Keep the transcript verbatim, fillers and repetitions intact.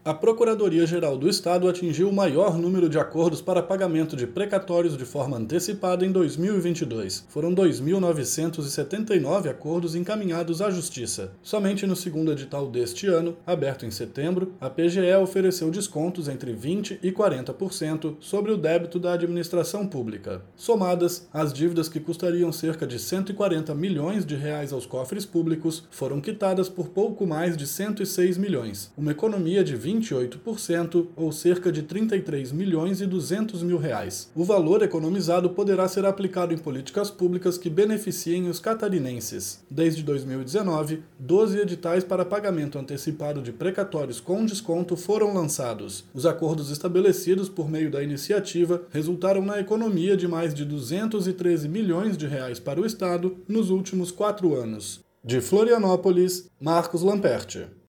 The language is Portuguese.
A Procuradoria-Geral do Estado atingiu o maior número de acordos para pagamento de precatórios de forma antecipada em dois mil e vinte e dois. Foram dois mil novecentos e setenta e nove acordos encaminhados à Justiça. Somente no segundo edital deste ano, aberto em setembro, a P G E ofereceu descontos entre vinte por cento e quarenta por cento sobre o débito da administração pública. Somadas, as dívidas que custariam cerca de cento e quarenta milhões de reais aos cofres públicos foram quitadas por pouco mais de cento e seis milhões, uma economia de vinte e oito por cento, ou cerca de trinta e três milhões e duzentos mil reais. O valor economizado poderá ser aplicado em políticas públicas que beneficiem os catarinenses. Desde dois mil e dezenove, doze editais para pagamento antecipado de precatórios com desconto foram lançados. Os acordos estabelecidos por meio da iniciativa resultaram na economia de mais de duzentos e treze milhões de reais para o Estado nos últimos quatro anos. De Florianópolis, Marcos Lamperti.